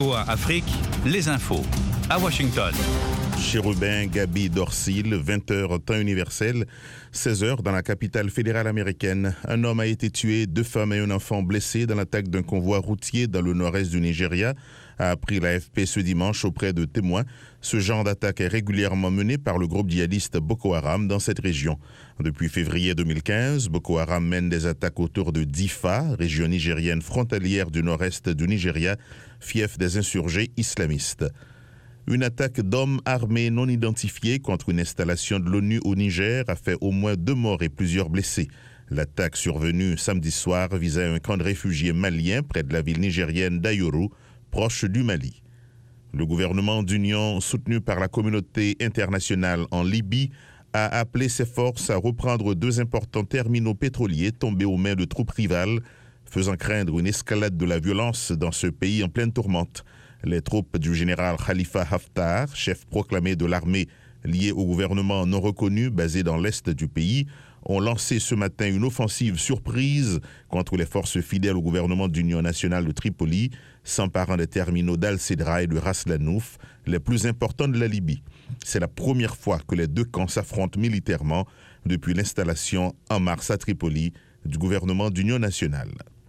VOA Afrique, les infos. À Washington. Chérubin, Gaby, Dorsil, 20h temps universel, 16h dans la capitale fédérale américaine. Un homme a été tué, 2 femmes et un enfant blessés dans l'attaque d'un convoi routier dans le nord-est du Nigeria, a appris l'AFP ce dimanche auprès de témoins. Ce genre d'attaque est régulièrement mené par le groupe djihadiste Boko Haram dans cette région. Depuis février 2015, Boko Haram mène des attaques autour de Difa, région nigérienne frontalière du nord-est du Nigeria, fief des insurgés islamistes. Une attaque d'hommes armés non identifiés contre une installation de l'ONU au Niger a fait au moins 2 morts et plusieurs blessés. L'attaque survenue samedi soir visait un camp de réfugiés maliens près de la ville nigérienne d'Ayoru, proche du Mali. Le gouvernement d'union soutenu par la communauté internationale en Libye a appelé ses forces à reprendre 2 importants terminaux pétroliers tombés aux mains de troupes rivales, faisant craindre une escalade de la violence dans ce pays en pleine tourmente. Les troupes du général Khalifa Haftar, chef proclamé de l'armée liée au gouvernement non reconnu basé dans l'est du pays, ont lancé ce matin une offensive surprise contre les forces fidèles au gouvernement d'union nationale de Tripoli, s'emparant des terminaux d'Al-Sedra et de Ras Lanouf, les plus importants de la Libye. C'est la première fois que les 2 camps s'affrontent militairement depuis l'installation en mars à Tripoli du gouvernement d'union nationale.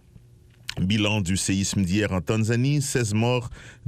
Bilan du séisme d'hier en Tanzanie, 16 morts,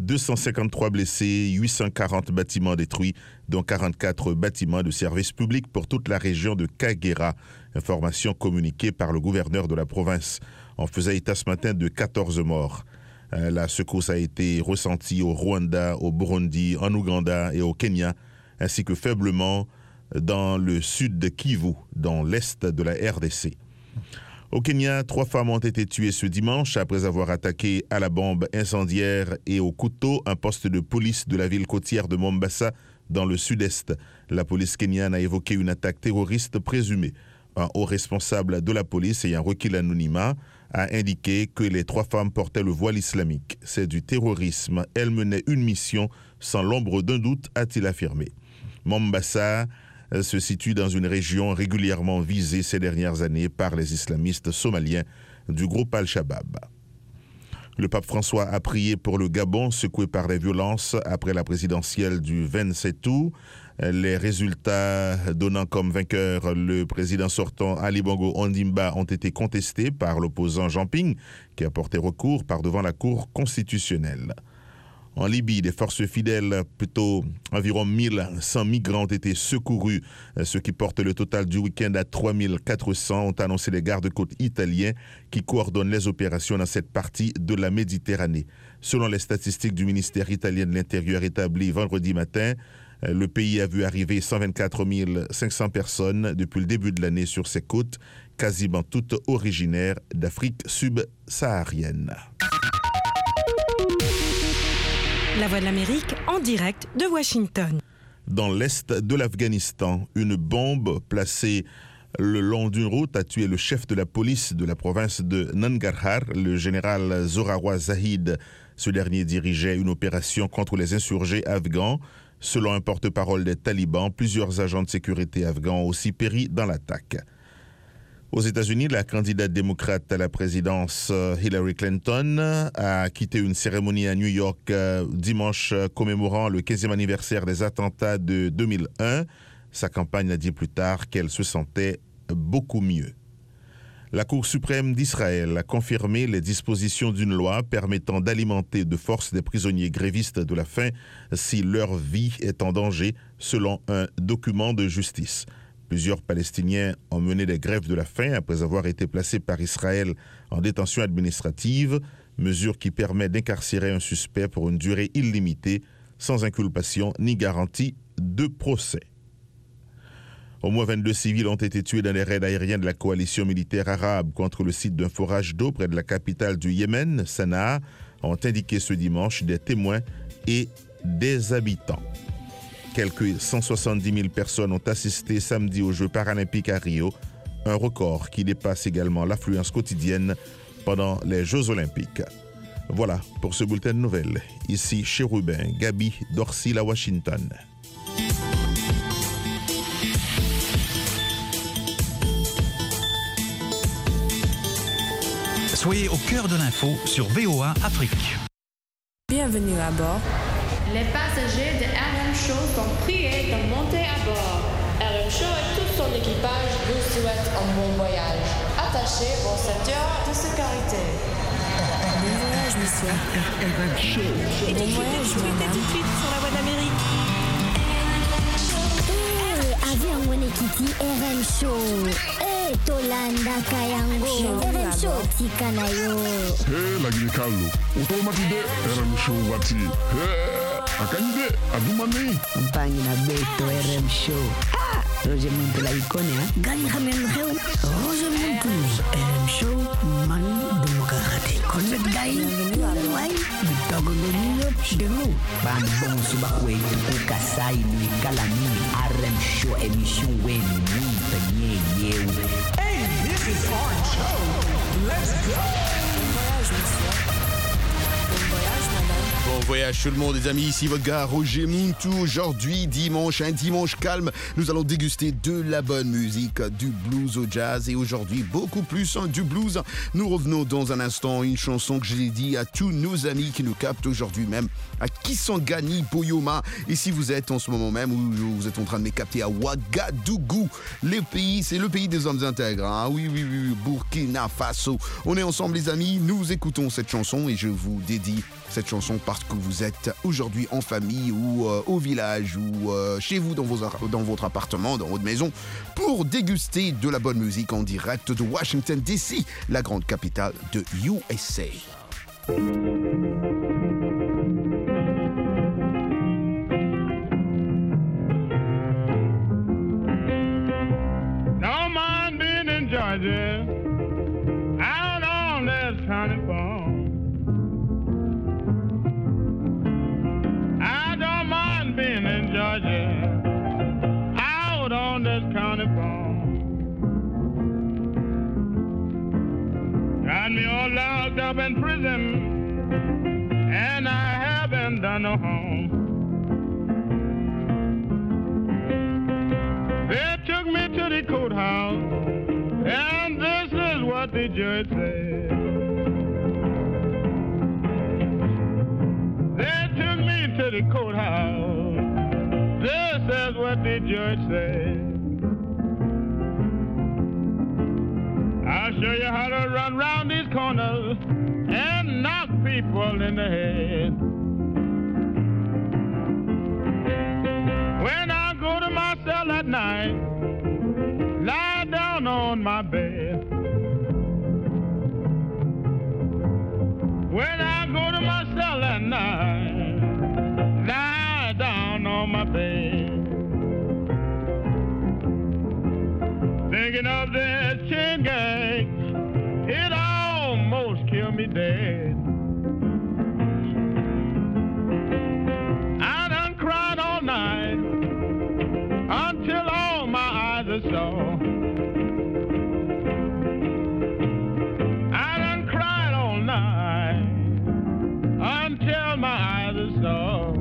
253 blessés, 840 bâtiments détruits, dont 44 bâtiments de services publics pour toute la région de Kagera. Information communiquée par le gouverneur de la province. On faisait état ce matin de 14 morts. La secousse a été ressentie au Rwanda, au Burundi, en Ouganda et au Kenya, ainsi que faiblement dans le sud de Kivu, dans l'est de la RDC. Au Kenya, 3 femmes ont été tuées ce dimanche après avoir attaqué à la bombe incendiaire et au couteau un poste de police de la ville côtière de Mombasa dans le sud-est. La police kenyane a évoqué une attaque terroriste présumée. Un haut responsable de la police ayant requis l'anonymat a indiqué que les 3 femmes portaient le voile islamique. C'est du terrorisme. Elles menaient une mission sans l'ombre d'un doute, a-t-il affirmé. Mombasa se situe dans une région régulièrement visée ces dernières années par les islamistes somaliens du groupe Al-Shabaab. Le pape François a prié pour le Gabon, secoué par les violences après la présidentielle du 27 août. Les résultats donnant comme vainqueur le président sortant Ali Bongo Ondimba ont été contestés par l'opposant Jean Ping, qui a porté recours par devant la Cour constitutionnelle. En Libye, des forces fidèles, plutôt environ 1100 migrants ont été secourus, ce qui porte le total du week-end à 3400, ont annoncé les gardes-côtes italiens qui coordonnent les opérations dans cette partie de la Méditerranée. Selon les statistiques du ministère italien de l'Intérieur établies vendredi matin, le pays a vu arriver 124 500 personnes depuis le début de l'année sur ses côtes, quasiment toutes originaires d'Afrique subsaharienne. La Voix de l'Amérique en direct de Washington. Dans l'est de l'Afghanistan, une bombe placée le long d'une route a tué le chef de la police de la province de Nangarhar, le général Zorawa Zahid. Ce dernier dirigeait une opération contre les insurgés afghans. Selon un porte-parole des talibans, plusieurs agents de sécurité afghans ont aussi péri dans l'attaque. Aux États-Unis, la candidate démocrate à la présidence Hillary Clinton a quitté une cérémonie à New York dimanche commémorant le 15e anniversaire des attentats de 2001. Sa campagne a dit plus tard qu'elle se sentait beaucoup mieux. La Cour suprême d'Israël a confirmé les dispositions d'une loi permettant d'alimenter de force des prisonniers grévistes de la faim si leur vie est en danger, selon un document de justice. Plusieurs Palestiniens ont mené des grèves de la faim après avoir été placés par Israël en détention administrative, mesure qui permet d'incarcérer un suspect pour une durée illimitée, sans inculpation ni garantie de procès. Au moins 22 civils ont été tués dans les raids aériens de la coalition militaire arabe contre le site d'un forage d'eau près de la capitale du Yémen, Sanaa, ont indiqué ce dimanche des témoins et des habitants. Quelques 170 000 personnes ont assisté samedi aux Jeux paralympiques à Rio, un record qui dépasse également l'affluence quotidienne pendant les Jeux olympiques. Voilà pour ce bulletin de nouvelles. Ici Chérubin, Gaby, Dorsil à Washington. Soyez au cœur de l'info sur VOA Afrique. Bienvenue à bord. Les passagers de RM Show sont priés de monter à bord. RM Show et tout son équipage vous souhaitent un bon voyage. Attachez vos ceintures de sécurité. Bon voyage, monsieur. RM Show. Bon voyage, madame. Tout de suite sur la voie de l'Amérique. Avion mwenyekiti RM Show. Tolanda kayango. RM Show tikanayo. Lagini Carlo. Automatide RM Show wati. Akanyide adumani. Mpangi na beto RM Show. Roger Muntu la ikone Gani khamen xew. Roger Muntu RM Show man demokrati. Connect gay. Why? Bitago no niyo delu. Ban bon suba kwe ku kasai ni kalami RM Show émission wen ni tanye yew. Hey, this is RM Show. Let's go. Bon voyage, monsieur. Bon voyage, madame. Bon voyage tout le monde les amis, ici votre gars Roger Muntu. Aujourd'hui dimanche, un dimanche calme, nous allons déguster de la bonne musique, du blues au jazz et aujourd'hui beaucoup plus du blues. Nous revenons dans un instant, une chanson que j'ai dit à tous nos amis qui nous captent aujourd'hui même, à Kisangani, Boyoma. Et si vous êtes en ce moment même ou vous êtes en train de me capter à Ouagadougou, c'est le pays des hommes intègres. Hein. Oui, Burkina Faso. On est ensemble les amis, nous écoutons cette chanson et je vous dédie cette chanson parce que vous êtes aujourd'hui en famille ou au village ou chez vous dans votre appartement, dans votre maison pour déguster de la bonne musique en direct de Washington DC, la grande capitale de USA. Don't mind being in Georgia, out on this county farm. I don't mind being in Georgia, out on this county farm. Got me all locked up in prison, and I haven't done no harm. They took me to the courthouse, and this is what the judge said. They took me to the courthouse, this is what the judge said. I'll show you how to run round these corners and knock people in the head. When I go to my cell at night, lie down on my bed. When I go to my cell at night, lie down on my bed. Thinking of this chain gang, it almost killed me dead. I done cried all night until all my eyes are sore. I done cried all night until my eyes are sore.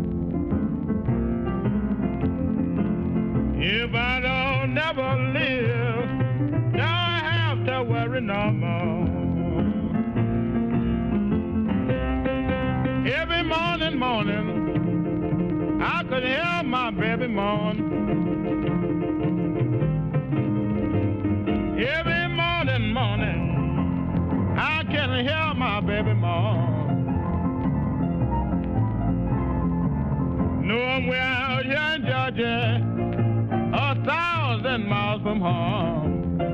If I don't never live, don't have to worry no more. Every morning, I could hear my baby moan. Every morning, I can hear my baby moan. Knowing we're out here in Georgia, 1,000 miles from home.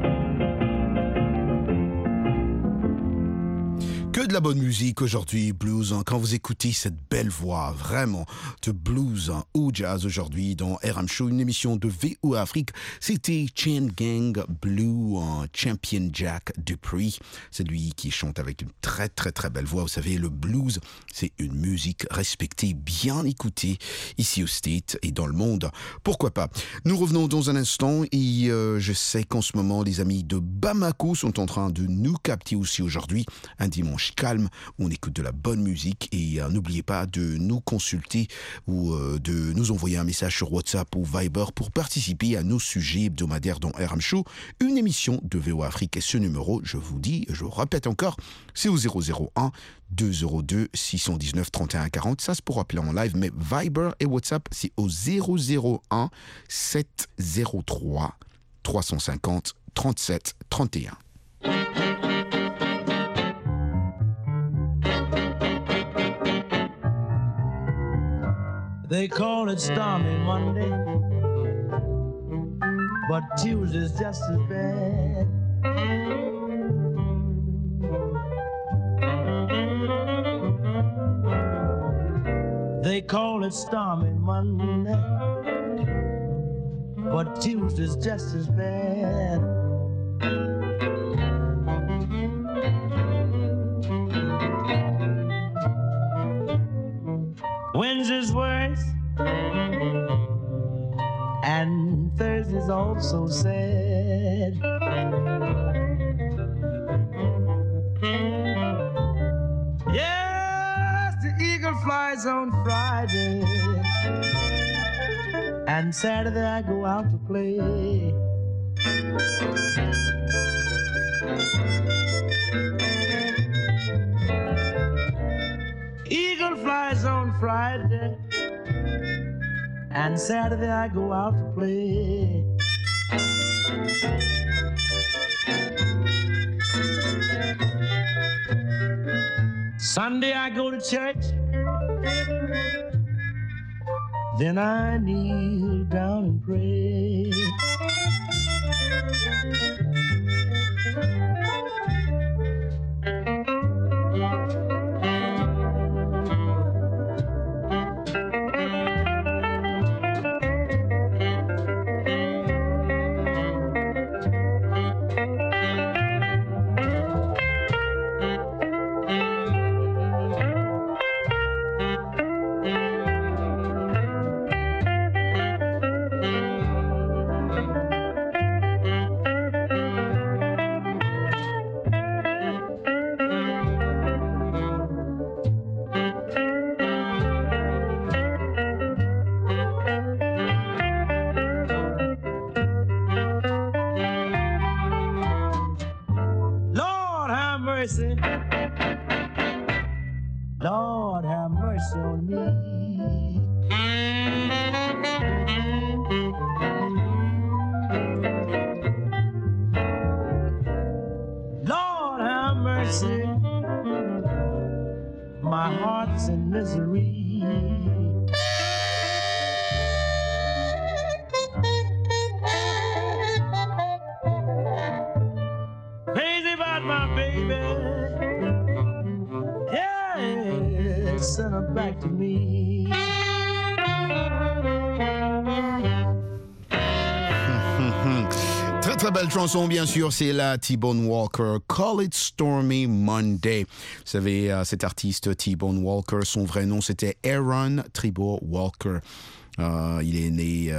Que de la bonne musique aujourd'hui, blues, hein, quand vous écoutez cette belle voix, vraiment, de blues hein, ou jazz aujourd'hui dans RM Show, une émission de VOA Afrique, c'était Chain Gang Blue, Champion Jack Dupree, c'est lui qui chante avec une très très très belle voix, vous savez, le blues, c'est une musique respectée, bien écoutée ici au States et dans le monde, pourquoi pas. Nous revenons dans un instant et je sais qu'en ce moment, les amis de Bamako sont en train de nous capter aussi aujourd'hui, un dimanche calme, où on écoute de la bonne musique. Et n'oubliez pas de nous consulter ou de nous envoyer un message sur WhatsApp ou Viber pour participer à nos sujets hebdomadaires dans RM Show, une émission de VOA Afrique. Et ce numéro, je répète encore, c'est au 001 202 619 31 40. Ça, c'est pour appeler en live, mais Viber et WhatsApp, c'est au 001 703 350 37 31. They call it stormy Monday, but Tuesday's just as bad. They call it stormy Monday, but Tuesday's just as bad. Wednesday's worse, and Thursday's also sad. Yes, the eagle flies on Friday, and Saturday I go out to play. Eagle flies on Friday, and Saturday I go out to play. Sunday I go to church, then I kneel down and pray. Lord have mercy on me. Lord have mercy, my heart's in misery. Crazy about my baby. Send her back to me. Très très belle chanson, bien sûr, c'est la T-Bone Walker, Call It Stormy Monday. Vous savez, cet artiste T-Bone Walker, son vrai nom c'était Aaron Tribor Walker. Il est né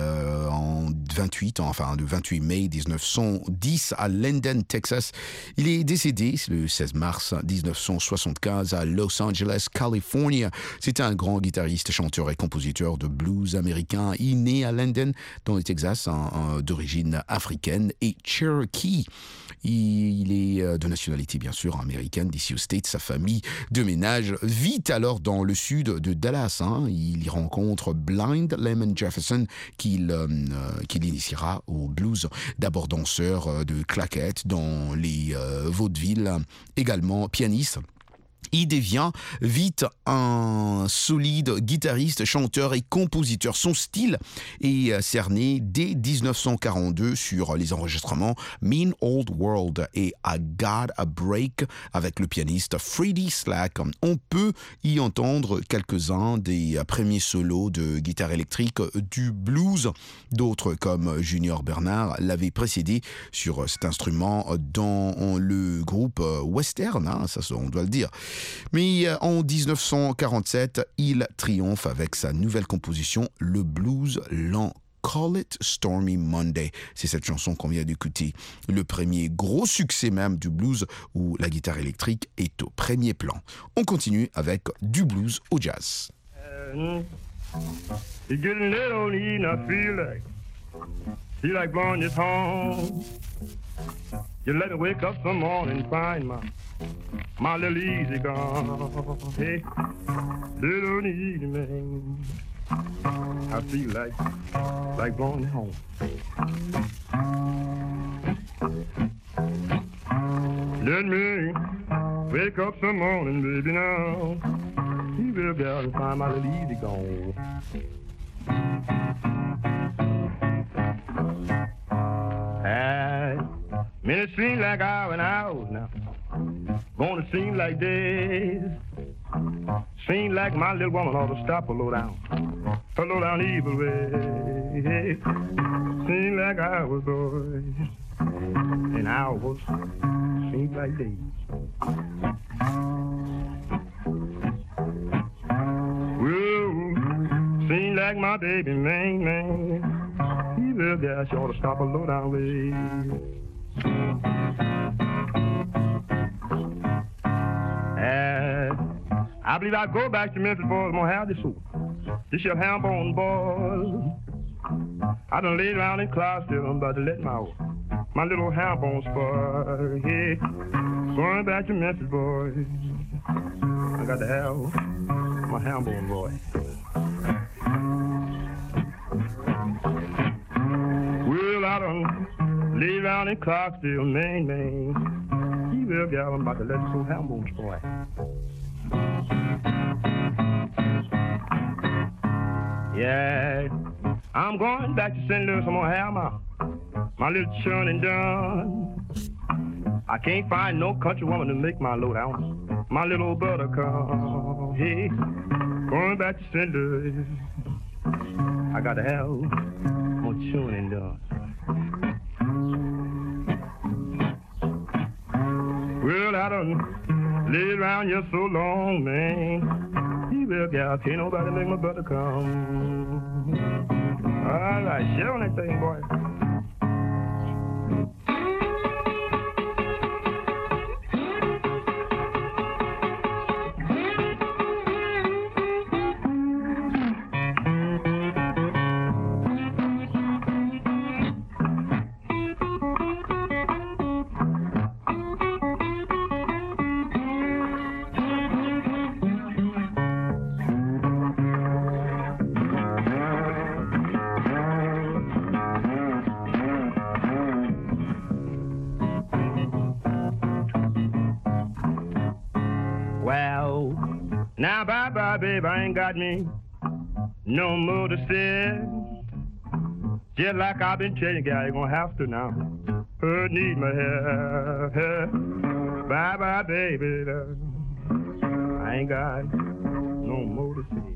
le 28 mai 1910 à Linden, Texas. Il est décédé le 16 mars 1975 à Los Angeles, Californie. C'était un grand guitariste, chanteur et compositeur de blues américain. Il est né à Linden, dans le Texas, d'origine africaine et Cherokee. Il est de nationalité, bien sûr, américaine, d'ici aux States. Sa famille de ménage vit alors dans le sud de Dallas. Il y rencontre Blind Lemon Jefferson, qu'il initiera au blues. D'abord danseur de claquettes dans les vaudevilles, également pianiste. Il devient vite un solide guitariste, chanteur et compositeur. Son style est cerné dès 1942 sur les enregistrements Mean Old World et I Got a Break avec le pianiste Freddie Slack. On peut y entendre quelques-uns des premiers solos de guitare électrique du blues. D'autres, comme Junior Bernard, l'avaient précédé sur cet instrument dans le groupe Western, ça on doit le dire. Mais en 1947, il triomphe avec sa nouvelle composition, le blues lent Call It Stormy Monday. C'est cette chanson qu'on vient d'écouter. Le premier gros succès même du blues où la guitare électrique est au premier plan. On continue avec du blues au jazz. It's getting late on the evening, I feel like blowing this horn. You let me wake up some morning and find my little easy gone. Hey, little easy man, I feel like blowing it home. Let me wake up some morning, baby, now. You will go and find my little easy gone. Man, it seems like hours and hours now. Gonna seem like days. Seem like my little woman ought to stop a low down evil way. Seem like hours, boys, and hours seem like days. Well, seem like my baby, man, he will guess you ought to stop a low down way. I believe I'll go back to Memphis, boys. I'm gonna have this soup. This your ham bone, boys. I done laid around in Clarksville. I'm about to let my little ham bone spoil. Yeah, going back to Memphis, boys. I got to have my ham bone, boy. Well, I done laid around in Clarksville, man. He will get. I'm about to let this old ham bone spoil. Yeah, I'm going back to St. Louis. I'm gonna have my little churning done. I can't find no country woman to make my load out. My little buttercup. Hey, going back to St. Louis. I gotta have my churning done. Well, I done laid around here so long, man. Well, gal, can't nobody make my brother come. All right, share on that thing, boy. Now, bye-bye, babe, I ain't got me no more to say. Just like I've been telling you, gal, you're gonna have to now. Need my help. Bye-bye, baby, I ain't got no more to say.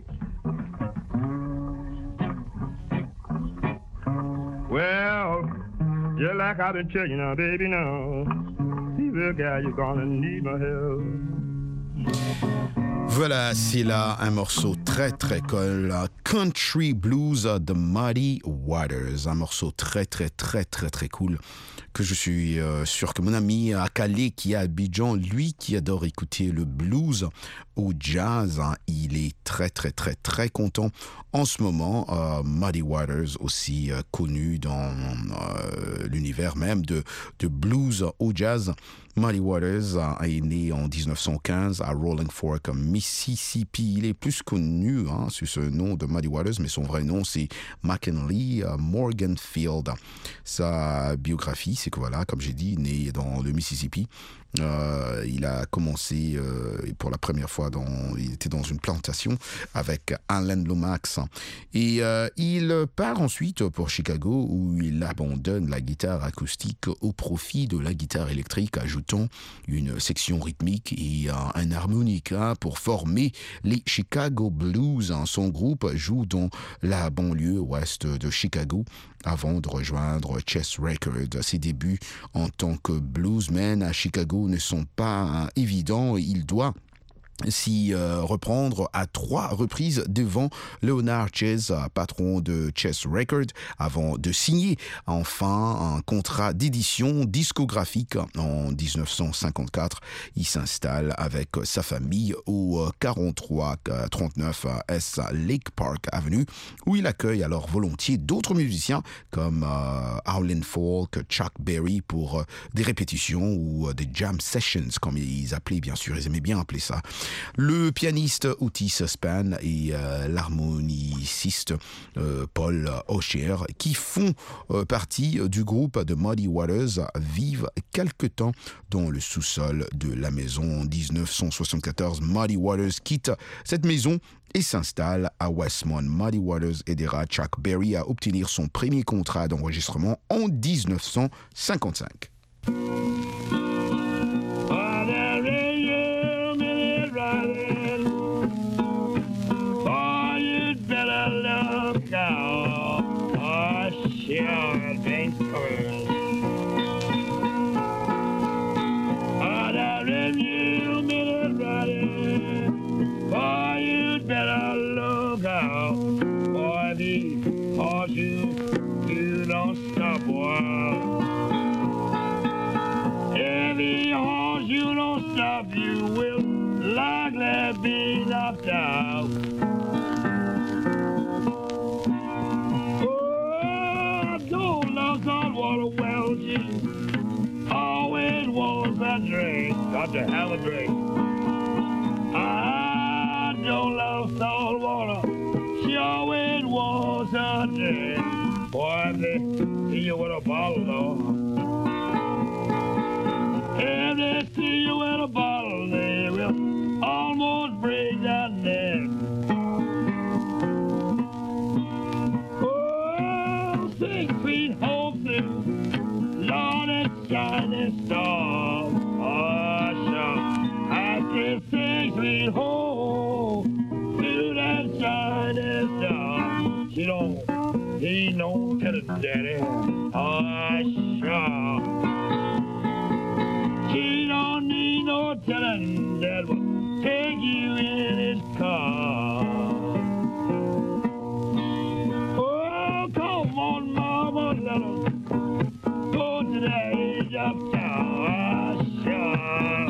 Well, just like I've been telling you now, baby, now. See, well, gal, you're gonna need my help. Voilà, c'est là un morceau très très cool, Country Blues de Muddy Waters, un morceau très très très très très cool que je suis sûr que mon ami à Calais qui est à Abidjan, lui qui adore écouter le blues au jazz, il est très très très très content en ce moment. Muddy Waters, aussi connu dans l'univers même de blues au jazz. Muddy Waters est né en 1915 à Rolling Fork, Mississippi. Il est plus connu sous ce nom de Muddy Waters, mais son vrai nom c'est McKinley Morganfield. Sa biographie, c'est que voilà, comme j'ai dit, né dans le Mississippi. Il a commencé pour la première fois, il était dans une plantation avec Alan Lomax et il part ensuite pour Chicago où il abandonne la guitare acoustique au profit de la guitare électrique, ajoutant une section rythmique et un harmonica pour former les Chicago Blues. Son groupe joue dans la banlieue ouest de Chicago avant de rejoindre Chess Records. Ses débuts en tant que bluesman à Chicago ne sont pas évidents. Il doit s'y reprendre à 3 reprises devant Leonard Chess, patron de Chess Records, avant de signer enfin un contrat d'édition discographique en 1954. Il s'installe avec sa famille au 4339 S Lake Park Avenue, où il accueille alors volontiers d'autres musiciens comme Howlin' Folk, Chuck Berry pour des répétitions ou des jam sessions, comme ils appelaient, bien sûr, ils aimaient bien appeler ça. Le pianiste Otis Spann et l'harmoniciste Paul O'Shea, qui font partie du groupe de Muddy Waters, vivent quelque temps dans le sous-sol de la maison. En 1974, Muddy Waters quitte cette maison et s'installe à Westmont. Muddy Waters aidera Chuck Berry à obtenir son premier contrat d'enregistrement en 1955. You don't stop, boy. Every horse you don't stop, you will likely be knocked out. Oh, don't love saltwater well, she always wants a drink, got to have a drink. I don't love saltwater, she always wants a drink. Boy, they see you with a bottle, though. If they see you with a bottle, they will almost break that neck. Oh, 6 feet home through, Lord, it's shining star. Oh, sure. I said 6 feet home through that shining star. She don't. He don't tell it, Daddy. Oh, sure. She don't need no telling that will take you in his car. Oh, come on, Mama, let us go to the edge of town. Oh, sure.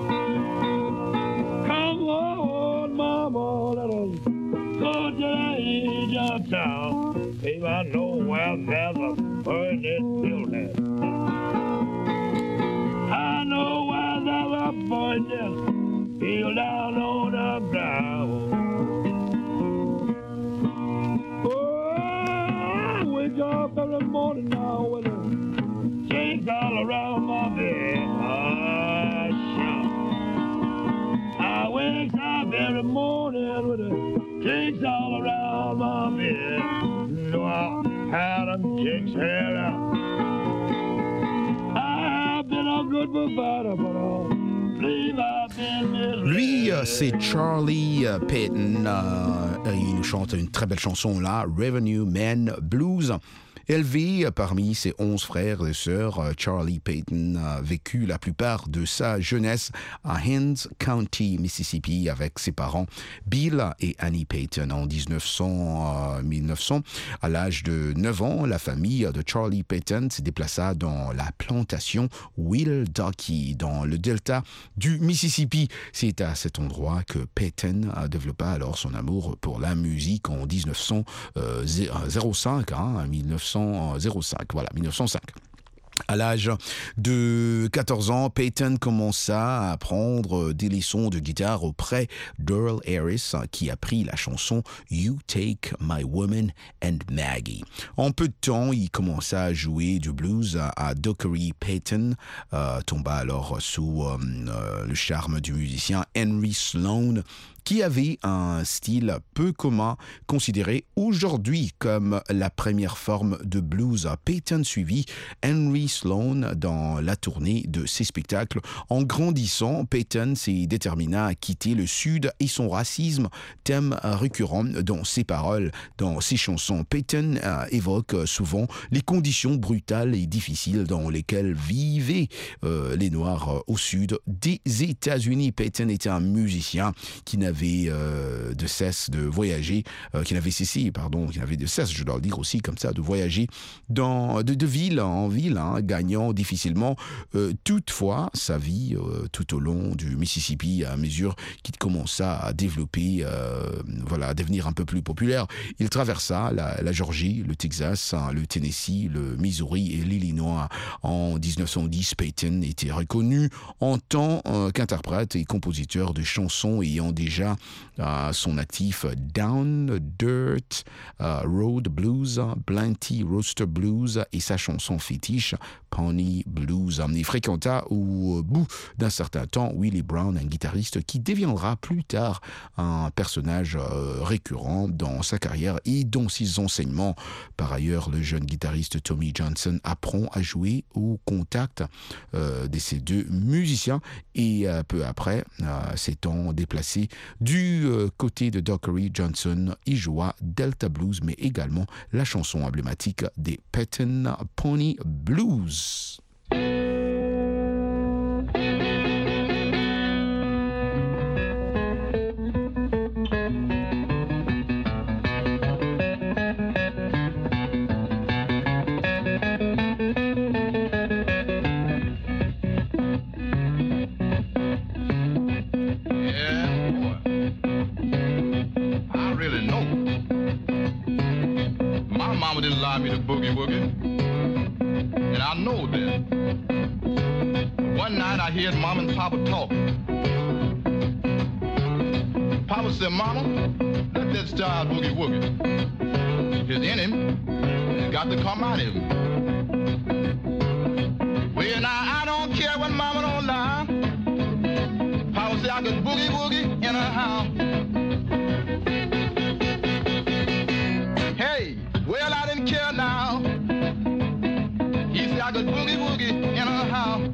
Come on, Mama, let us go to the edge of town. Baby, I know where there's a burning building. I know where there's a burning building down on the ground. Oh, I wake up every morning now with a chains all around my bed. Oh, sure. I wake up every morning with a chains all around my bed. I had them chicks hair out. I've been a good provider, but I believe I've been miserable. Lui, c'est Charlie Payton. Il nous chante une très belle chanson là, Revenue Man Blues. Élevé parmi ses 11 frères et sœurs, Charlie Payton a vécu la plupart de sa jeunesse à Hinds County, Mississippi, avec ses parents Bill et Annie Payton. En 1900, à l'âge de 9 ans, la famille de Charlie Payton se déplaça dans la plantation Willdockey, dans le delta du Mississippi. C'est à cet endroit que Payton développa alors son amour pour la musique en 1905, 1905. À l'âge de 14 ans, Payton commença à apprendre des leçons de guitare auprès d'Earl Harris, qui apprit la chanson « You Take My Woman and Maggie ». En peu de temps, il commença à jouer du blues à Dockery. Payton tomba alors sous le charme du musicien Henry Sloan, qui avait un style peu commun, considéré aujourd'hui comme la première forme de blues. Peyton suivit Henry Sloan dans la tournée de ses spectacles. En grandissant, Peyton s'est déterminé à quitter le Sud et son racisme, thème récurrent dans ses paroles, dans ses chansons. Peyton évoque souvent les conditions brutales et difficiles dans lesquelles vivaient les Noirs au Sud des États-Unis. Peyton était un musicien qui n'avait de cesse de voyager, qui n'avait de cesse, je dois le dire aussi comme ça, de voyager de ville en ville, gagnant difficilement toutefois sa vie tout au long du Mississippi à mesure qu'il commença à développer, à devenir un peu plus populaire. Il traversa la Géorgie, le Texas, le Tennessee, le Missouri et l'Illinois. En 1910, Peyton était reconnu en tant qu'interprète et compositeur de chansons ayant déjà à son actif Down Dirt Road Blues, Blanty Roaster Blues et sa chanson fétiche Pony Blues. Il fréquenta au bout d'un certain temps Willie Brown, un guitariste qui deviendra plus tard un personnage récurrent dans sa carrière et dans ses enseignements. Par ailleurs, le jeune guitariste Tommy Johnson apprend à jouer au contact de ces deux musiciens et peu après, s'étant déplacé du côté de Dockery, Johnson y joua Delta Blues, mais également la chanson emblématique des Peyton Pony Blues. Mama didn't allow me to boogie woogie, and I know that. One night I heard Mama and Papa talking. Papa said, Mama, let that style boogie woogie. It's in him, it's got to come out of him. Well, now I don't care when Mama don't lie. Papa said I could boogie woogie in her house. Well, I didn't care now. He said I could boogie woogie in her house.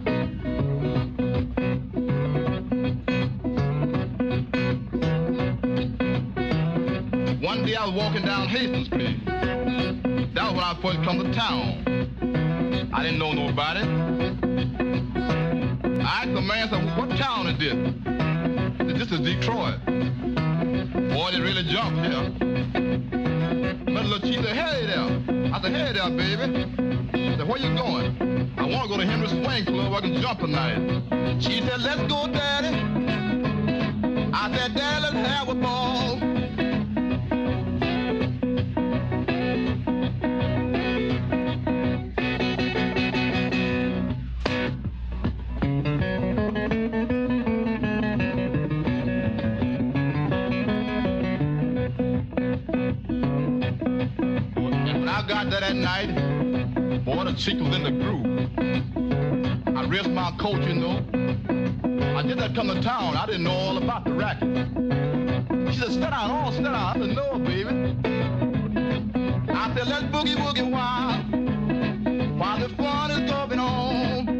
One day I was walking down Hastings Street. That was when I first come to town. I didn't know nobody. I asked the man, said, what town is this? He said, this is Detroit. Boy, they really jumped here. But little chief said, hey there. I said, hey there, baby. I said, where you going? I want to go to Henry Swing Club where I can jump tonight. She said, let's go, Daddy. I said, Daddy, let's have a ball. That night, boy, the chick was in the groove. I risked my coat, you know. I just had come to town. I didn't know all about the racket. She said, sit down, oh, sit down. I said, no, baby. I said, let's boogie woogie while the fun is going on.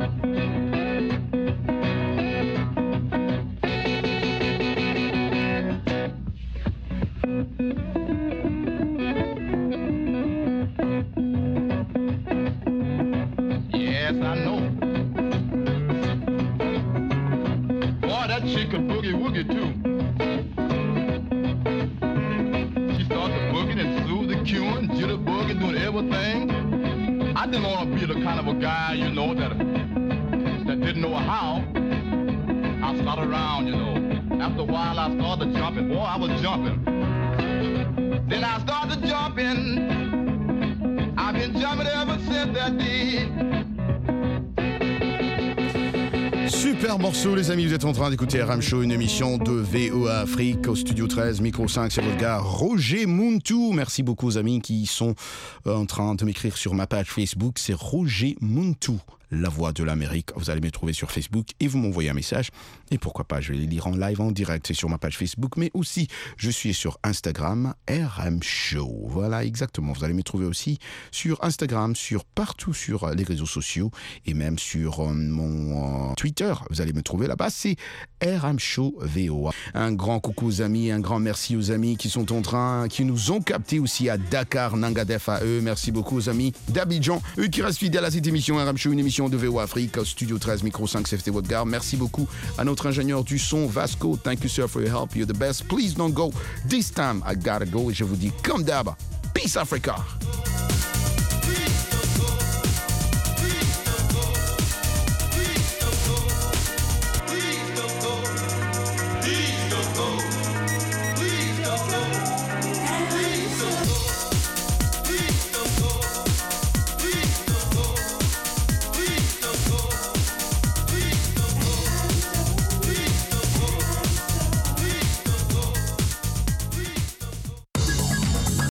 Yes, I know. Boy, that chick could boogie woogie too. She started booging and Susie cueing, jitter boogie, doing everything. I didn't want to be the kind of a guy, you know, that didn't know how. I started around, you know. After a while, I started jumping. Boy, I was jumping. Then I started jumping. I've been jumping ever since that day. Super morceau, les amis, vous êtes en train d'écouter RM Show, une émission de VOA Afrique au studio 13, micro 5, c'est votre gars Roger Muntu. Merci beaucoup aux amis qui sont en train de m'écrire sur ma page Facebook, c'est Roger Muntu. La Voix de l'Amérique. Vous allez me trouver sur Facebook et vous m'envoyez un message. Et pourquoi pas, je vais les lire en live, en direct. C'est sur ma page Facebook, mais aussi, je suis sur Instagram, RM Show. Voilà, exactement. Vous allez me trouver aussi sur Instagram, partout sur les réseaux sociaux et même sur mon Twitter. Vous allez me trouver là-bas, c'est RM Show VOA. Un grand coucou aux amis, un grand merci aux amis qui sont qui nous ont captés aussi à Dakar, Nangadef à eux. Merci beaucoup aux amis d'Abidjan, eux qui restent fidèles à cette émission RM Show, une émission de VOA Afrique, Studio 13, Micro 5, CFT Votre-Gare. Merci beaucoup à notre ingénieur du son, Vasco. Thank you, sir, for your help. You're the best. Please don't go. This time, I gotta go. Et je vous dis, comme d'hab, Peace Africa.